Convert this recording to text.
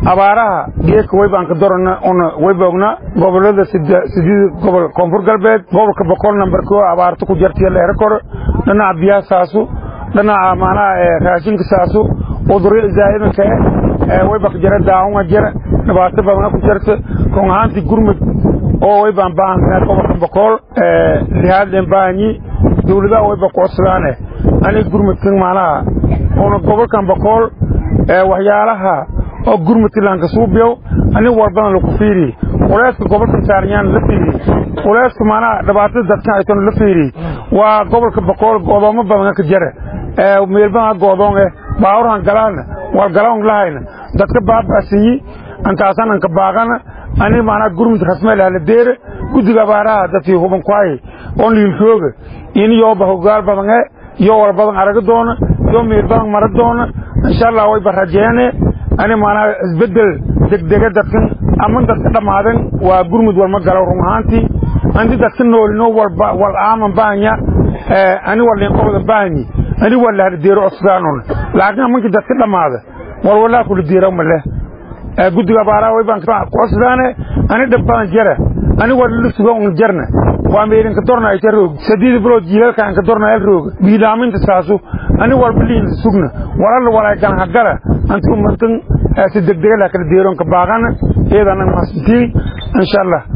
abaaraha geedka way baan ka dorana ona way boogna gobolada sidii gobol koonfur galbeed gobolka boqol number 2 abaarta ku jirtay la rekor dhinaca biyasaasu dhinaca maana raashinka saasu uduryo zaayidka way baa jira daawun jira dhibaato badan ku jirta koonhaanti gurmud oo way baan baahan gobolka boqol rihaadeen baani dawladda way baa ku codsadaan ani gurmudkan maana oo gobolkan boqol waxyaalaha oo gurmudkilanka suubiyo ani warbadan lagu fiiri walaasku gobolka saariyaan la fiiri walaasku maana dhibaatada dadka ay tan la fiiri waa gobolka boqol godoomo badan ka jira meelbaan godoon baawran galaan wal galaan lahayna dadka baabasiyi antaasan ka baaqana ani maana gurmud rasmi la deer gudiga baaraha dadkii huban kuay on liin jooga in yoo bahogaal badan yoo wal badan araga doona yoo meelbaan mar doona insha Allah way barajeene ani maana isbedel degdeg dadkan aman dadka dhamaadan waa gurmud wal ma galo ruuxaanti andi dadka noolino wal aaman baanya ani wal leen qowda baanyi ani wala deero cusbaanon laakiin amanki dadka dhamaada wala ku deero male gudiga baara way baan ka cusbaane ani dhabaan jira ani wala suuga un jarna waa meelin ka dorna ay roog sadii bilood jiilka ka dorna ay roog biilaaminta saasu ani wal biliin sugna wala kan hagala antu mantan si degdeg la kala deeron ka baaqana eedana mastii insha Allah